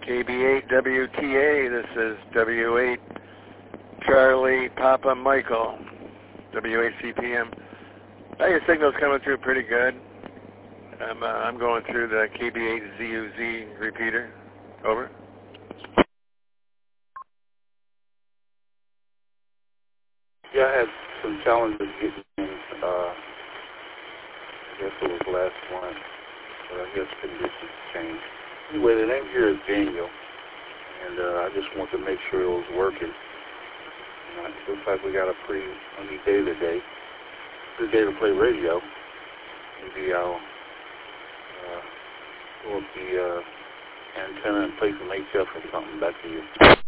KB8 WTA, this is W8 Charlie Papa Michael, W8 CPM. Your signal's coming through pretty good. I'm going through the KB8 ZUZ repeater. Over. Yeah, I had some challenges getting in, I guess it was last month, but I guess conditions changed. Anyway, the name here is Daniel, and I just want to make sure it was working. It looks like we got a pretty sunny day today. Good day to play radio. Maybe I'll pull up the antenna and play some HF or something back to you.